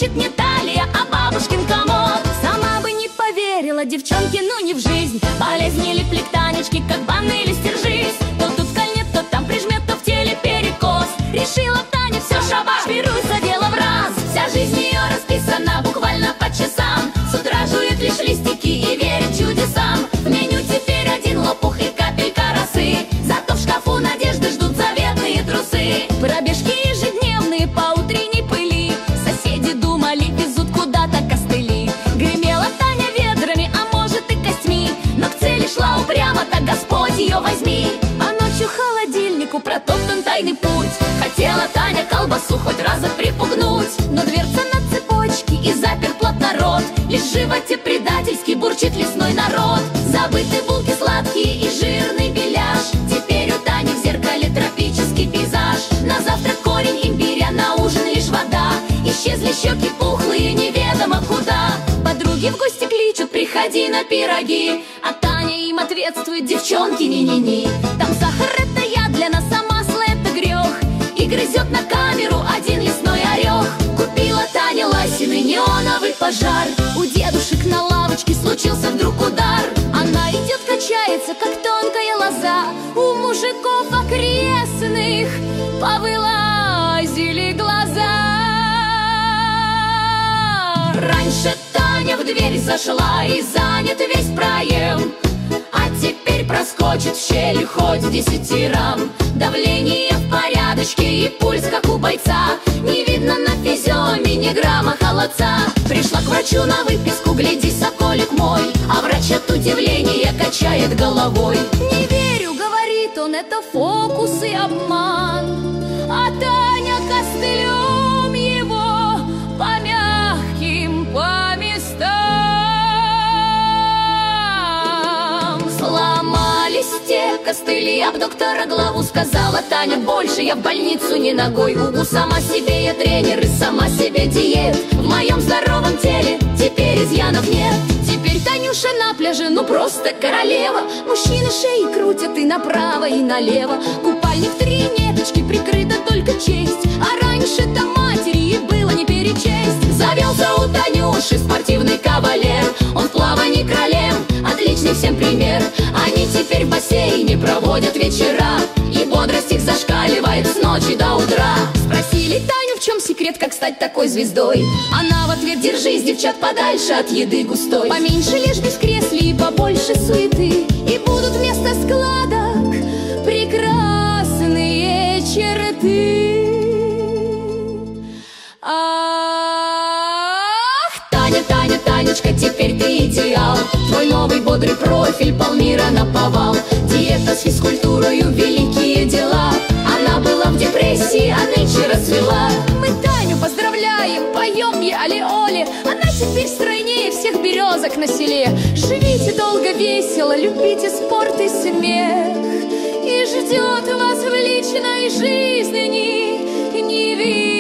звучит не талия, а бабушкин комод. Сама бы не поверила, девчонки, ну не в жизнь. Болезни лепли к Танечке, как банные или стержись. То тут скольнет, то там прижмет, то в теле перекос. Решила Таня, все, шабаш, берусь за дело в раз. Вся жизнь ее расписана буквально по часам. С утра жует лишь листики и верит чудесам. В меню теперь один лопух и капелька росы. Зато в шкафу надежды ждут заветные трусы. Пробежки ежедневные по утренней пыли. Соседи думали, везут куда-то костыли. Гремела Таня ведрами, а может и костьми. Но к цели шла упрямо, так Господь ее возьми. А ночью холодильнику протоптан тайный путь. Хотела Таня колбасу хоть раза припугнуть. Но дверца на цепочке и заперт плотно рот. Лишь в животе предательски бурчит лесной народ. Забыты булки сладкие и жирный беляш. Теперь у Тани в зеркале тропический пейзаж. На завтрак корень имбиря, на ужин лишь вода. Исчезли щеки пухлые, неведомо куда. Подруги в гости кличут, приходи на пироги. А Таня им ответствует, девчонки, ни-ни-ни. Там сахар это яд, для нас а масло это грех. И грызет на камеру один лесной орех. Купила Таня лосины, неоновый пожар. У дедушек на лавочке случился вдруг удар. Она идет, качается, как тонкая лоза. У мужиков окрестных повылазили глаза. Раньше Таня в дверь зашла и занят весь проем. А теперь проскочит в щель хоть 10 рам. Давление в порядочке и пульс как у бойца. Не видно на физиономии ни грамма холодца. Пришла к врачу на выписку, гляди, соколик мой. А врач от удивления качает головой. Не верю, говорит он, это фокус и обман. А Таня костылем его по мягким, по местам. Сломались те костыли, об доктора главу сказала Таня, больше я в больницу ни ногой. Угу, сама себе я тренер и сама себе диет. В моем здоровом теле теперь изъянов нет. Теперь Танюша на пляже, ну просто королева. Мужчины шеи крутят и направо, и налево. Купальник 3 ниточки, прикрыта только честь. А раньше-то матери ей было не перечесть. Завелся у Танюши спортивный кавалер. Он в плавании кролем, отличный всем пример. Они теперь в бассейне проводят вечера. И бодрость их зашкаливает с ночи до утра. Спросили Таню, в чем секрет, как стать такой звездой. Она в ответ, держись, девчат, подальше от еды густой. Поменьше лежбись в кресле и побольше суеты. И будут вместо складок прекрасные черты. Ах, Таня, Таня, Танечка, теперь ты идеал. Твой новый бодрый профиль полмира наповал. Диета с физкультурою, великие дела. Она была в депрессии, а нынче расцвела. Мы Таню поздравляем, поем ей али-оли. Она теперь стройнее всех березок на селе. Живите долго, весело, любите спорт и смех. И ждет вас в личной жизни невидимый